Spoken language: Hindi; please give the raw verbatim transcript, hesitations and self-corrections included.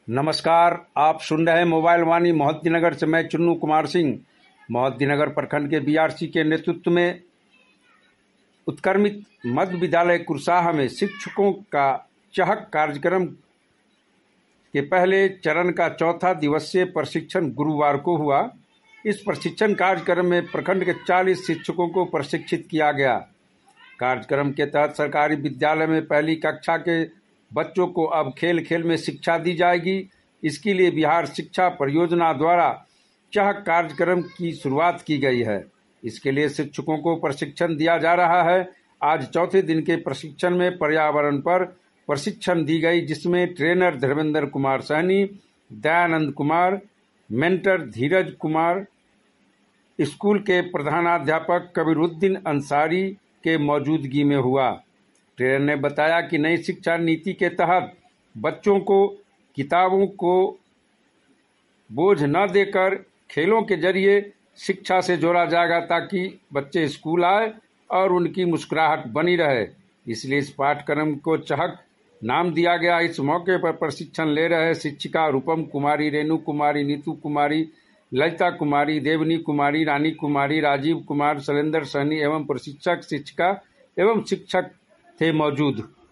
नमस्कार, आप सुन रहे हैं मोबाइल वाणी मोहद्दीनगर से। मैं चुन्नू कुमार सिंह मोहद्दीनगर प्रखंड के बीआरसी के नेतृत्व में उत्क्रमित मध्य विद्यालय कुरसाह में शिक्षकों का चहक कार्यक्रम के पहले चरण का चौथा दिवसीय प्रशिक्षण गुरुवार को हुआ। इस प्रशिक्षण कार्यक्रम में प्रखंड के चालीस शिक्षकों को प्रशिक्षित किया गया। कार्यक्रम के तहत सरकारी विद्यालय में पहली कक्षा के बच्चों को अब खेल खेल में शिक्षा दी जाएगी। इसके लिए बिहार शिक्षा परियोजना द्वारा चहक कार्यक्रम की शुरुआत की गई है। इसके लिए शिक्षकों को प्रशिक्षण दिया जा रहा है। आज चौथे दिन के प्रशिक्षण में पर्यावरण पर प्रशिक्षण दी गई, जिसमें trainer Dharmendra Kumar Sahni, Dayanand Kumar, mentor Dheeraj Kumar, school के प्रधानाध्यापक कबीरुद्दीन अंसारी के मौजूदगी में हुआ। ट्रेनर ने बताया कि नई शिक्षा नीति के तहत बच्चों को किताबों को बोझ न देकर खेलों के जरिए शिक्षा से जोड़ा जाएगा, ताकि बच्चे स्कूल आए और उनकी मुस्कुराहट बनी रहे। इसलिए इस पाठ्यक्रम को चहक नाम दिया गया। इस मौके पर प्रशिक्षण ले रहे शिक्षिका रूपम कुमारी, रेणु कुमारी, नीतू कुमारी, ललिता कुमारी, देवनी कुमारी, रानी कुमारी, राजीव कुमार, शैलेंद्र सहनी एवं प्रशिक्षक, शिक्षिका एवं शिक्षक थे मौजूद।